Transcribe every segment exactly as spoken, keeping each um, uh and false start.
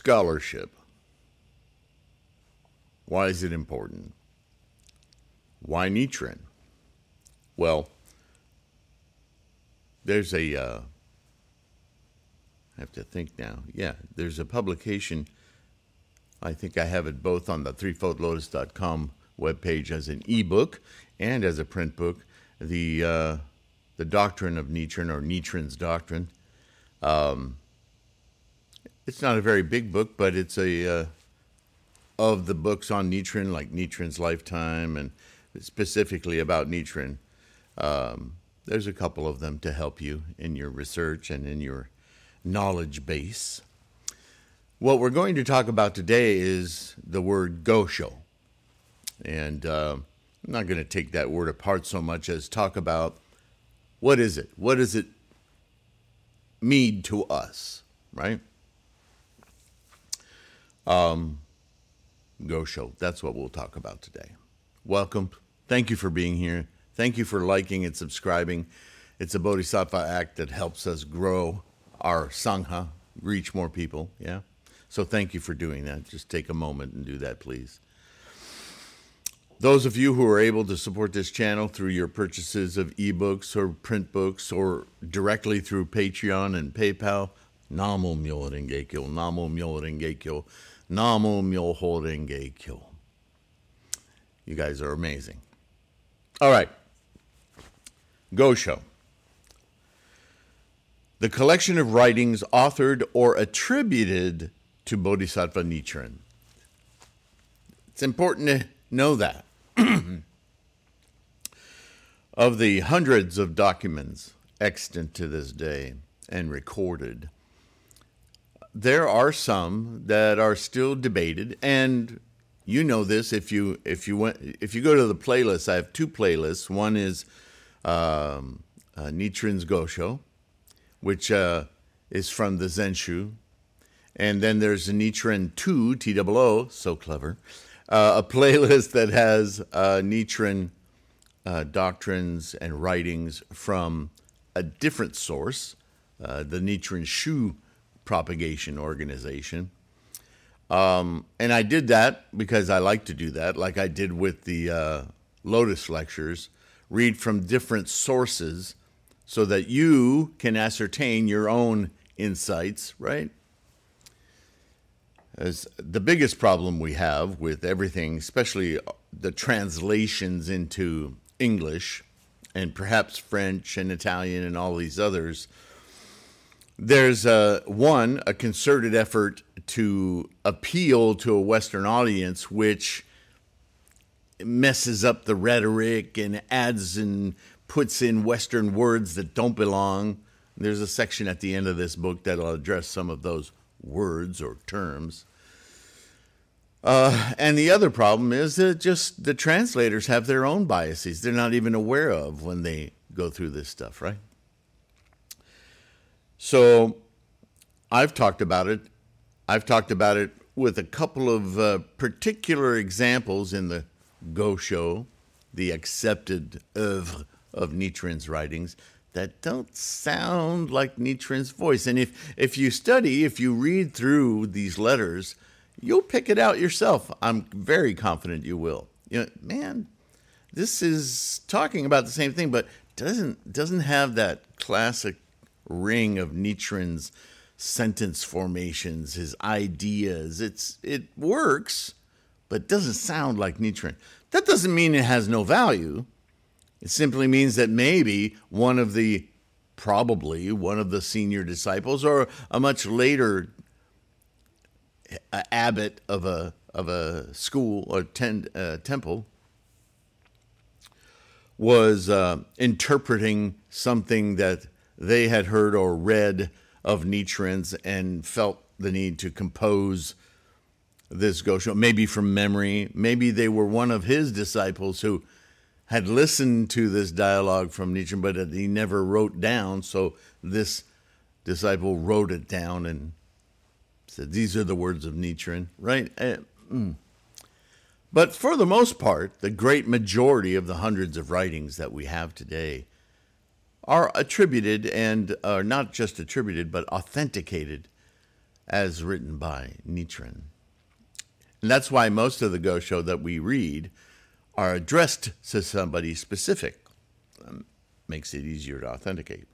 Scholarship. Why is it important? Why Nichiren? Well, there's a, uh, I have to think now. Yeah, there's a publication. I think I have it both on the three fold lotus dot com webpage as an ebook and as a print book. The uh, the Doctrine of Nichiren, or Nichiren's Doctrine. Um, it's not a very big book, but it's a uh, of the books on Nichiren, like Nichiren's lifetime, and specifically about Nichiren. Um, there's a couple of them to help you in your research and in your knowledge base. What we're going to talk about today is the word Gosho. And uh, I'm not going to take that word apart so much as talk about what is it? What does it mean to us, right? Um, Gosho, that's what we'll talk about today. Welcome. Thank you for being here. Thank you for liking and subscribing. It's a Bodhisattva act that helps us grow our Sangha, reach more people, yeah? So thank you for doing that. Just take a moment and do that, please. Those of you who are able to support this channel through your purchases of ebooks or print books or directly through Patreon and PayPal, Namo Myoho Renge Kyo, Namo Myoho Renge Kyo, Namo Myoho Renge Kyo. You guys are amazing. All right. Gosho. The collection of writings authored or attributed to Bodhisattva Nichiren. It's important to know that. Of the hundreds of documents extant to this day and recorded, there are some that are still debated, and you know this if you if you went if you go to the playlist. I have two playlists. One is um, uh, Nichiren's Gosho, which uh, is from the Zenshu, and then there's a Nichiren two T O O, so clever, uh, a playlist that has uh, Nichiren uh, doctrines and writings from a different source, uh, the Nichiren Shu Propagation Organization. Um, and I did that because I like to do that, like I did with the uh, Lotus Lectures, read from different sources so that you can ascertain your own insights, right? As the biggest problem we have with everything, especially the translations into English and perhaps French and Italian and all these others, there's a, one, a concerted effort to appeal to a Western audience, which messes up the rhetoric and adds and puts in Western words that don't belong. There's a section at the end of this book that'll address some of those words or terms. Uh, and the other problem is that just the translators have their own biases they're not even aware of when they go through this stuff, right? So I've talked about it. I've talked about it with a couple of uh, particular examples in the Gosho, the accepted oeuvre of Nichiren's writings, that don't sound like Nichiren's voice. And if, if you study, if you read through these letters, you'll pick it out yourself. I'm very confident you will. You know, man, this is talking about the same thing, but doesn't doesn't have that classic ring of Nichiren's sentence formations, his ideas. It's it works, but doesn't sound like Nichiren. That doesn't mean it has no value. It simply means that maybe one of the, probably one of the senior disciples, or a much later abbot of a of a school or ten, uh, temple, was uh, interpreting something that they had heard or read of Nichiren's and felt the need to compose this Gosho, maybe from memory. Maybe they were one of his disciples who had listened to this dialogue from Nichiren, but he never wrote down. So this disciple wrote it down and said, these are the words of Nichiren, right? Uh, mm. But for the most part, the great majority of the hundreds of writings that we have today are attributed, and are not just attributed, but authenticated as written by Nichiren. And that's why most of the Gosho that we read are addressed to somebody specific. Um, makes it easier to authenticate.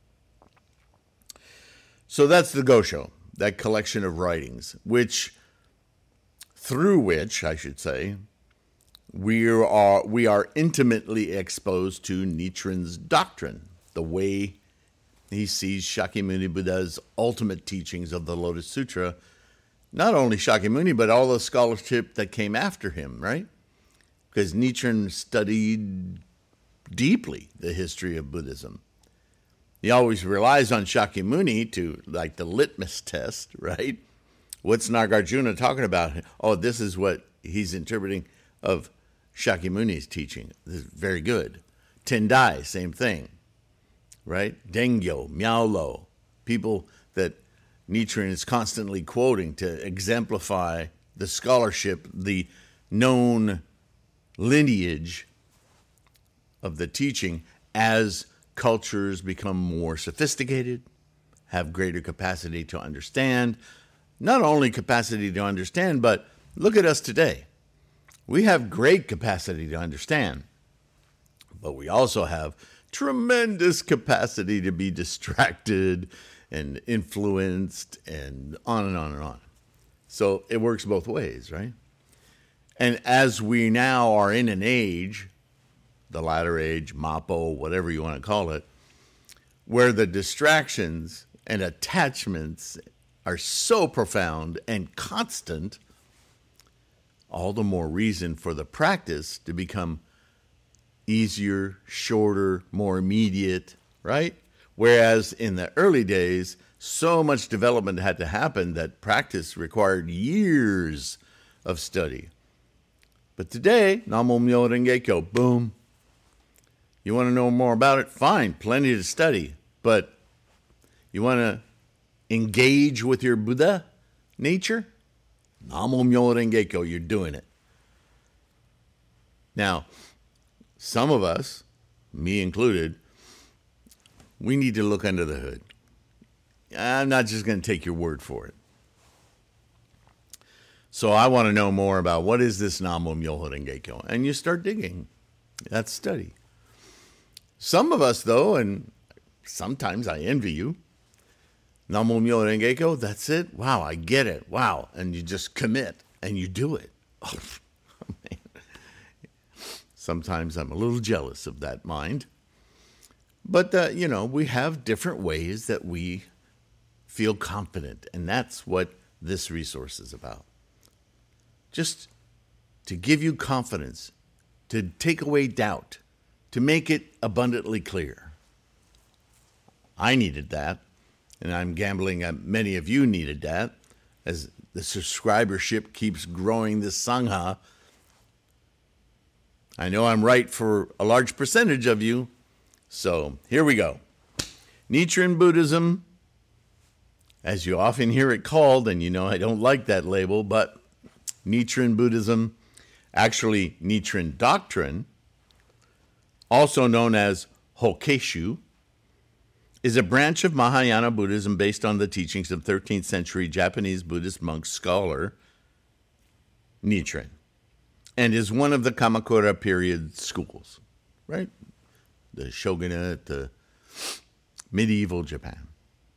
So that's the Gosho, that collection of writings, which, through which, I should say, we are, we are intimately exposed to Nichiren's doctrine, the way he sees Shakyamuni Buddha's ultimate teachings of the Lotus Sutra. Not only Shakyamuni, but all the scholarship that came after him, right? Because Nichiren studied deeply the history of Buddhism. He always relies on Shakyamuni to, like the litmus test, right? What's Nagarjuna talking about? Oh, this is what he's interpreting of Shakyamuni's teaching. This is very good. Tendai, same thing, right? Dengyo, Miaolo, people that Nichiren is constantly quoting to exemplify the scholarship, the known lineage of the teaching as cultures become more sophisticated, have greater capacity to understand. Not only capacity to understand, but look at us today. We have great capacity to understand, but we also have tremendous capacity to be distracted and influenced and on and on and on. So it works both ways, right? And as we now are in an age, the latter age, Mappo, whatever you want to call it, where the distractions and attachments are so profound and constant, all the more reason for the practice to become easier, shorter, more immediate, right? Whereas in the early days, so much development had to happen that practice required years of study. But today, Namo Myoho Renge Kyo, boom. You want to know more about it? Fine, plenty to study. But you want to engage with your Buddha nature? Namo Myoho Renge Kyo, you're doing it. Now, some of us, me included, we need to look under the hood. I'm not just going to take your word for it. So I want to know more about what is this Namo Myoho Renge Kyo? And you start digging. That's study. Some of us, though, and sometimes I envy you, Namo Myoho Renge Kyo, that's it. Wow, I get it. Wow. And you just commit and you do it. Oh, man. Sometimes I'm a little jealous of that mind. But, uh, you know, we have different ways that we feel confident. And that's what this resource is about. Just to give you confidence, to take away doubt, to make it abundantly clear. I needed that. And I'm gambling that many of you needed that. As the subscribership keeps growing this Sangha, I know I'm right for a large percentage of you. So here we go. Nichiren Buddhism, as you often hear it called, and you know I don't like that label, but Nichiren Buddhism, actually Nichiren Doctrine, also known as Hokeshu, is a branch of Mahayana Buddhism based on the teachings of thirteenth century Japanese Buddhist monk scholar Nichiren, and is one of the Kamakura period schools, right? The shogunate, the medieval Japan.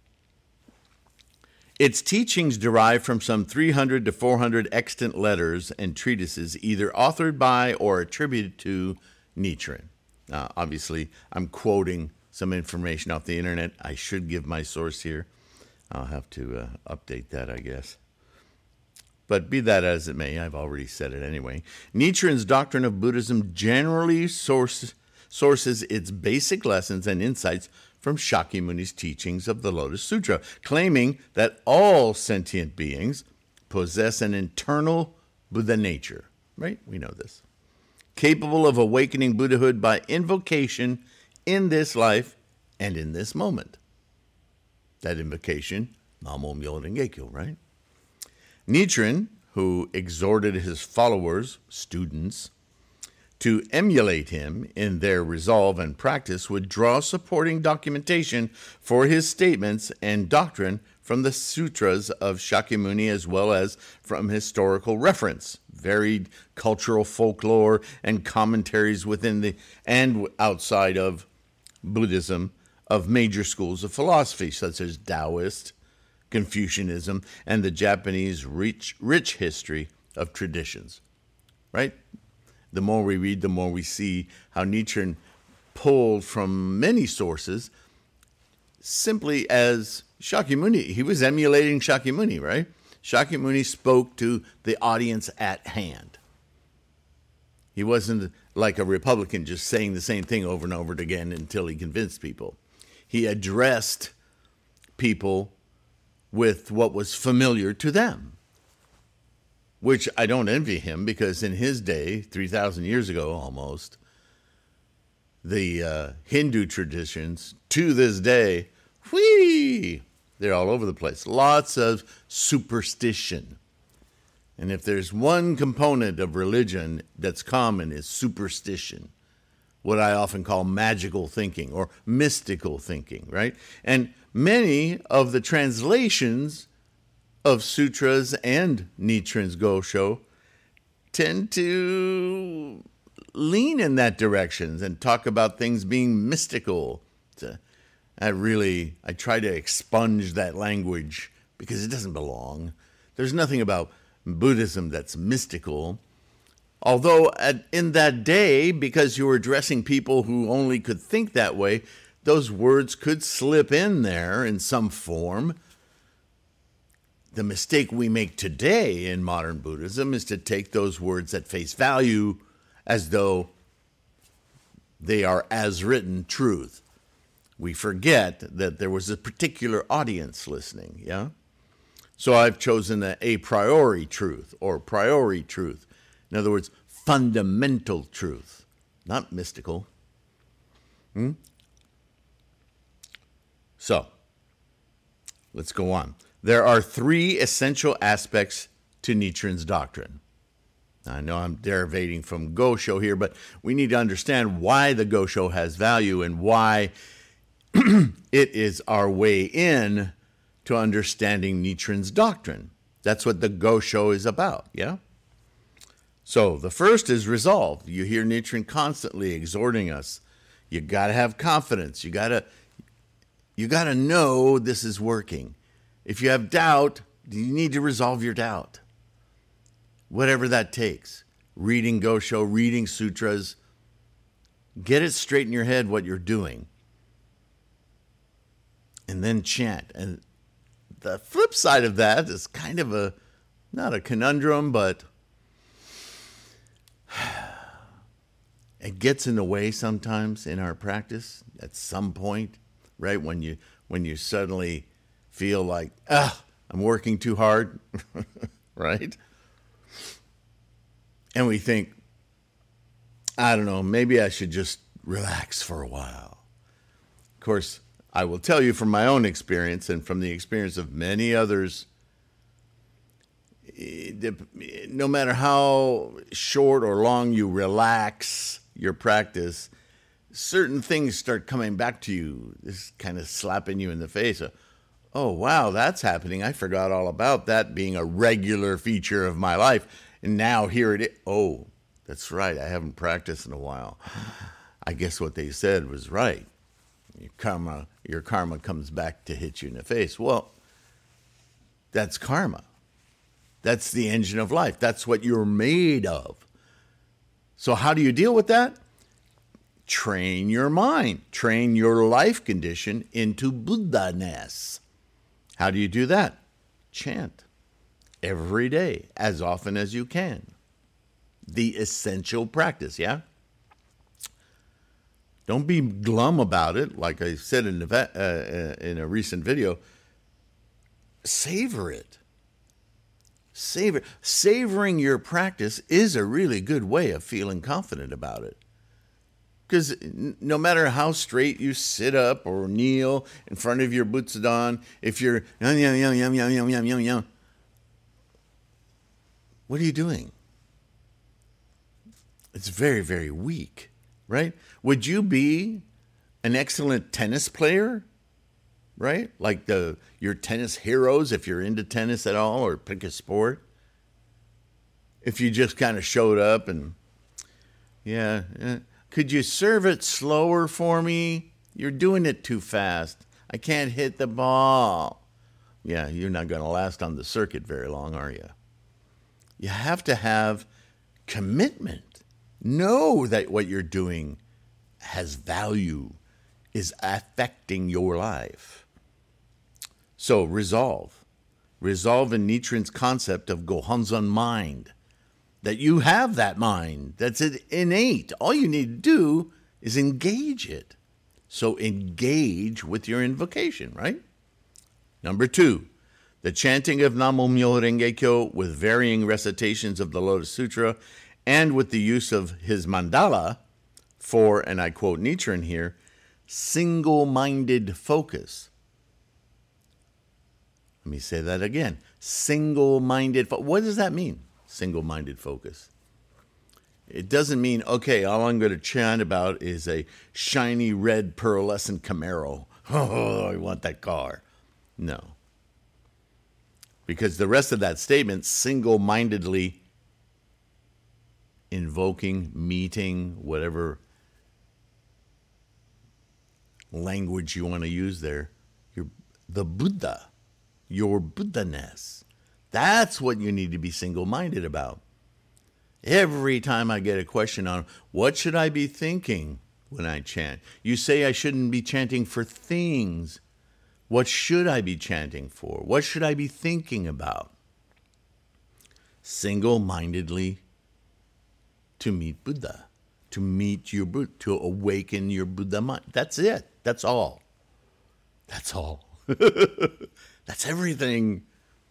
Its teachings derive from some three hundred to four hundred extant letters and treatises either authored by or attributed to Nichiren. Now, obviously, I'm quoting some information off the internet. I should give my source here. I'll have to uh, update that, I guess. But be that as it may, I've already said it anyway. Nichiren's doctrine of Buddhism generally source, sources its basic lessons and insights from Shakyamuni's teachings of the Lotus Sutra, claiming that all sentient beings possess an internal Buddha nature. Right? We know this. Capable of awakening Buddhahood by invocation in this life and in this moment. That invocation, Namo Myoho Renge Kyo, right? Nichiren, who exhorted his followers, students, to emulate him in their resolve and practice, would draw supporting documentation for his statements and doctrine from the sutras of Shakyamuni as well as from historical reference, varied cultural folklore, and commentaries within the and outside of Buddhism of major schools of philosophy such as Taoist, Confucianism, and the Japanese rich, rich history of traditions. Right? The more we read, the more we see how Nichiren pulled from many sources simply as Shakyamuni. He was emulating Shakyamuni, right? Shakyamuni spoke to the audience at hand. He wasn't like a Republican just saying the same thing over and over again until he convinced people. He addressed people with what was familiar to them, which I don't envy him, because in his day, three thousand years ago almost, the uh, Hindu traditions to this day, whee, they're all over the place. Lots of superstition. And if there's one component of religion that's common, is superstition, what I often call magical thinking or mystical thinking, right? And many of the translations of sutras and Nichiren's Gosho tend to lean in that direction and talk about things being mystical. To, I really, I try to expunge that language because it doesn't belong. There's nothing about Buddhism that's mystical. Although at, in that day, because you were addressing people who only could think that way, those words could slip in there in some form. The mistake we make today in modern Buddhism is to take those words at face value as though they are as written truth. We forget that there was a particular audience listening, yeah? So I've chosen a a priori truth or priori truth. In other words, fundamental truth, not mystical. Hmm? So, let's go on. There are three essential aspects to Nichiren's doctrine. I know I'm derivating from Gosho here, but we need to understand why the Gosho has value and why it is our way in to understanding Nichiren's doctrine. That's what the Gosho is about, yeah? So the first is resolve. You hear Nichiren constantly exhorting us. You got to have confidence. You got to you got to know this is working. If you have doubt, you need to resolve your doubt. Whatever that takes. Reading Gosho, reading sutras. Get it straight in your head what you're doing. And then chant. And the flip side of that is kind of a, not a conundrum, but it gets in the way sometimes in our practice at some point, right? When you when you suddenly feel like, ah, I'm working too hard, right? And we think, I don't know, maybe I should just relax for a while. Of course, I will tell you from my own experience and from the experience of many others, no matter how short or long you relax your practice, certain things start coming back to you, this kind of slapping you in the face. Oh, wow, that's happening. I forgot all about that being a regular feature of my life. And now here it is. Oh, that's right. I haven't practiced in a while. I guess what they said was right. Your karma, your karma comes back to hit you in the face. Well, that's karma. That's the engine of life. That's what you're made of. So how do you deal with that? Train your mind. Train your life condition into Buddha-ness. How do you do that? Chant. Every day, as often as you can. The essential practice, yeah? Don't be glum about it. Like I said in a, uh, in a recent video, savor it. Savor. Savoring your practice is a really good way of feeling confident about it. Because no matter how straight you sit up or kneel in front of your butsudan, if you're yum, yum, yum, yum, yum, yum, yum, yum, yum, what are you doing? It's very, very weak, right? Would you be an excellent tennis player right? Like the your tennis heroes, if you're into tennis at all or pick a sport. If you just kind of showed up and, yeah, yeah, could you serve it slower for me? You're doing it too fast. I can't hit the ball. Yeah, you're not going to last on the circuit very long, are you? You have to have commitment. Know that what you're doing has value, is affecting your life. So resolve. Resolve in Nichiren's concept of Gohonzon mind. That you have that mind. That's innate. All you need to do is engage it. So engage with your invocation, right? Number two, the chanting of Namo Myoho Renge Kyo with varying recitations of the Lotus Sutra and with the use of his mandala for, and I quote Nichiren here, single-minded focus. Let me say that again. Single-minded focus. What does that mean, single-minded focus? It doesn't mean, okay, all I'm going to chant about is a shiny red pearlescent Camaro. Oh, I want that car. No. Because the rest of that statement, single-mindedly invoking, meeting, whatever language you want to use there, you're the Buddha, your Buddha-ness. That's what you need to be single-minded about. Every time I get a question on what should I be thinking when I chant, you say I shouldn't be chanting for things. What should I be chanting for? What should I be thinking about? Single-mindedly to meet Buddha, to meet your Buddha, to awaken your Buddha mind. That's it. That's all. That's all. That's everything.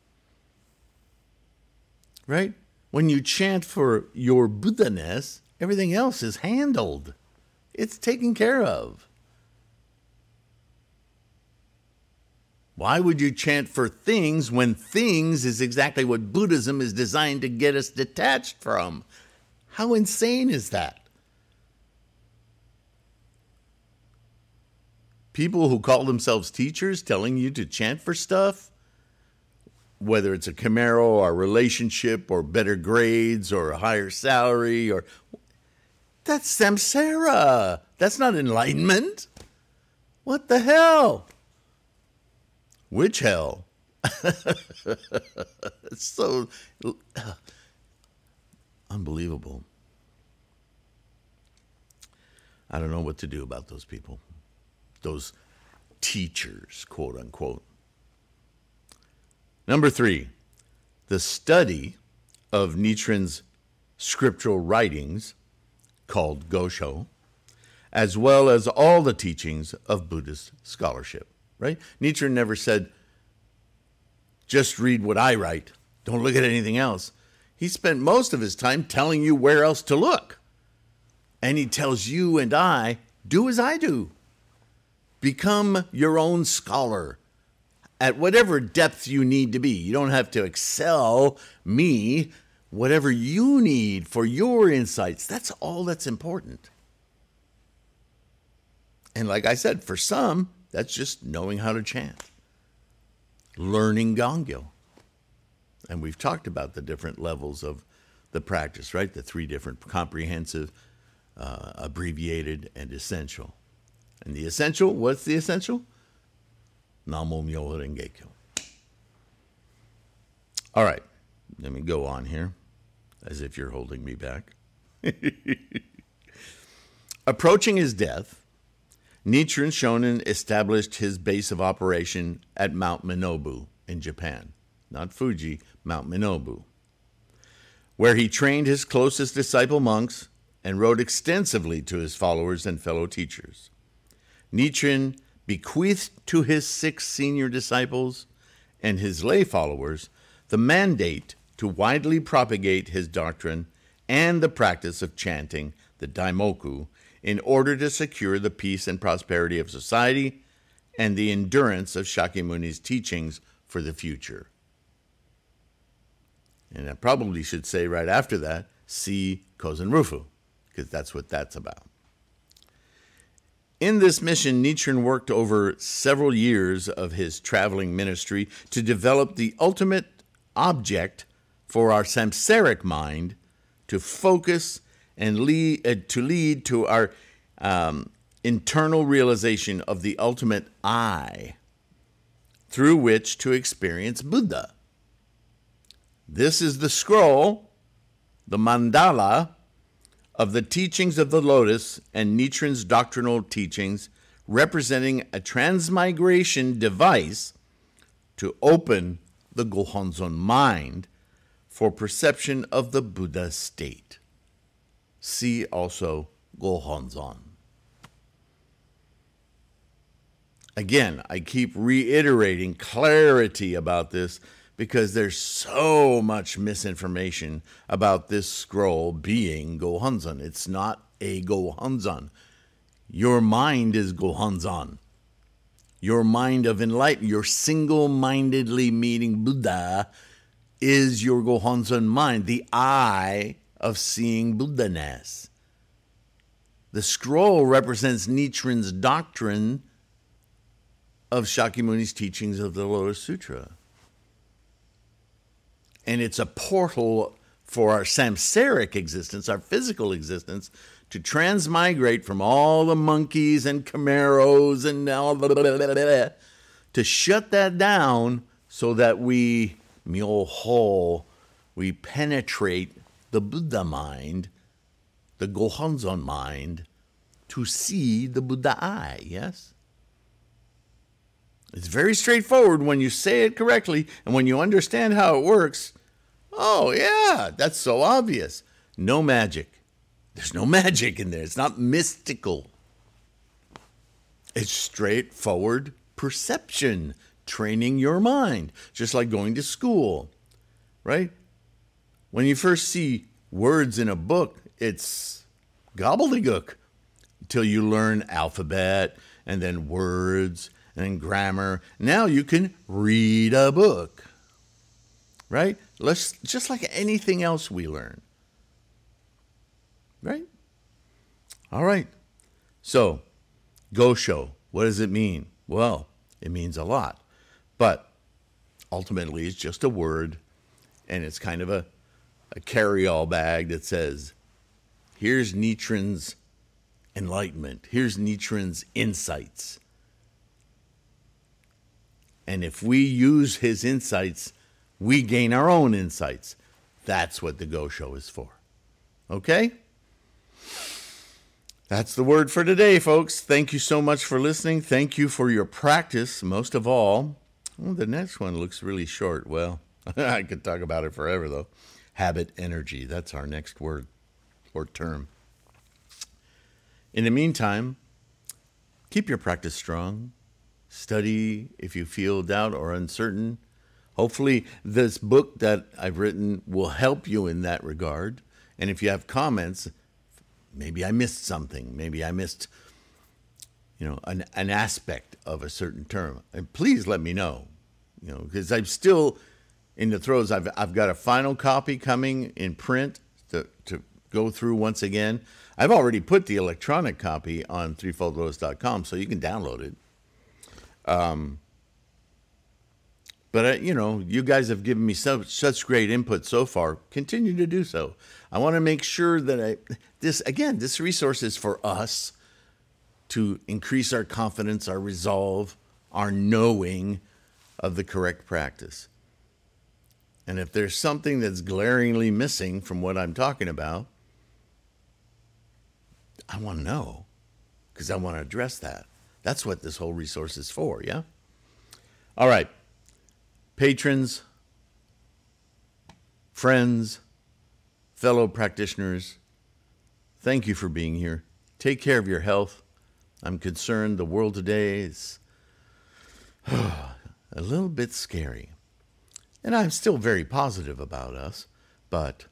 Right? When you chant for your Buddha-ness, everything else is handled. It's taken care of. Why would you chant for things when things is exactly what Buddhism is designed to get us detached from? How insane is that? People who call themselves teachers telling you to chant for stuff, whether it's a Camaro or a relationship or better grades or a higher salary, or that's samsara. That's not enlightenment. What the hell? Which hell? It's so uh, unbelievable. I don't know what to do about those people, those teachers, quote unquote. Number three, the study of Nichiren's scriptural writings, called Gosho, as well as all the teachings of Buddhist scholarship, right? Nichiren never said, just read what I write. Don't look at anything else. He spent most of his time telling you where else to look. And he tells you and I, do as I do. Become your own scholar at whatever depth you need to be. You don't have to excel me. Whatever you need for your insights, that's all that's important. And like I said, for some, that's just knowing how to chant, learning Gongyo. And we've talked about the different levels of the practice, right? The three different: comprehensive, uh, abbreviated, and essential. And the essential, what's the essential? Namo Myoho Renge Kyo. All right, let me go on here, as if you're holding me back. Approaching his death, Nichiren Shonin established his base of operation at Mount Minobu in Japan. Not Fuji, Mount Minobu, where he trained his closest disciple monks and wrote extensively to his followers and fellow teachers. Nichiren bequeathed to his six senior disciples and his lay followers the mandate to widely propagate his doctrine and the practice of chanting the Daimoku in order to secure the peace and prosperity of society and the endurance of Shakyamuni's teachings for the future. And I probably should say right after that, see Kozen Rufu, because that's what that's about. In this mission, Nichiren worked over several years of his traveling ministry to develop the ultimate object for our samsaric mind to focus and lead, uh, to lead to our um, internal realization of the ultimate I, through which to experience Buddha. This is the scroll, the mandala, of the teachings of the Lotus and Nichiren's doctrinal teachings, representing a transmigration device to open the Gohonzon mind for perception of the Buddha state. See also Gohonzon. Again, I keep reiterating clarity about this because there's so much misinformation about this scroll being Gohonzon. It's not a Gohonzon. Your mind is Gohonzon. Your mind of enlightenment, your single-mindedly meeting Buddha is your Gohonzon mind, the I of seeing Buddha-ness. The scroll represents Nichiren's doctrine of Shakyamuni's teachings of the Lotus Sutra. And it's a portal for our samsaric existence, our physical existence, to transmigrate from all the monkeys and chimeros and all blah, blah, blah, blah, blah, to shut that down so that we, myoho, we penetrate the Buddha mind, the Gohonzon mind, to see the Buddha I, yes? It's very straightforward when you say it correctly and when you understand how it works. Oh, yeah, that's so obvious. No magic. There's no magic in there. It's not mystical. It's straightforward perception, training your mind, just like going to school, right? When you first see words in a book, it's gobbledygook until you learn alphabet and then words and grammar. Now you can read a book, right? Let's just like anything else we learn, right? All right. So, Gosho, what does it mean? Well, it means a lot, but ultimately it's just a word, and it's kind of a, a carry-all bag that says, here's Nichiren's enlightenment. Here's Nichiren's insights. And if we use his insights, we gain our own insights. That's what the Gosho is for. Okay? That's the word for today, folks. Thank you so much for listening. Thank you for your practice, most of all. Well, the next one looks really short. Well, I could talk about it forever, though. Habit energy. That's our next word or term. In the meantime, keep your practice strong. Study if you feel doubt or uncertain. Hopefully, this book that I've written will help you in that regard. And if you have comments, maybe I missed something. Maybe I missed, you know, an, an aspect of a certain term. And please let me know, you know, because I'm still in the throes. I've I've got a final copy coming in print to to go through once again. I've already put the electronic copy on three fold lotus dot com, so you can download it. Um, but, uh, you know, you guys have given me so, such great input so far. Continue to do so. I want to make sure that I, this, again, this resource is for us to increase our confidence, our resolve, our knowing of the correct practice. And if there's something that's glaringly missing from what I'm talking about, I want to know because I want to address that. That's what this whole resource is for, yeah? All right. Patrons, friends, fellow practitioners, thank you for being here. Take care of your health. I'm concerned the world today is a little bit scary. And I'm still very positive about us, but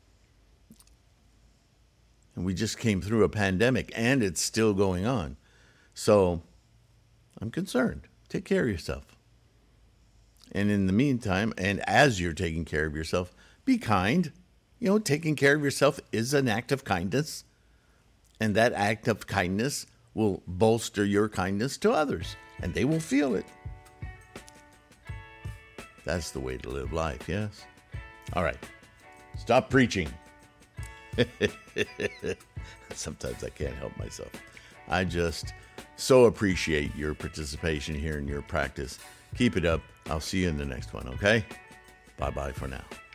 we just came through a pandemic and it's still going on. So I'm concerned. Take care of yourself. And in the meantime, and as you're taking care of yourself, be kind. You know, taking care of yourself is an act of kindness. And that act of kindness will bolster your kindness to others, and they will feel it. That's the way to live life, yes? All right. Stop preaching. Sometimes I can't help myself. I just so appreciate your participation here in your practice. Keep it up. I'll see you in the next one, okay? Bye-bye for now.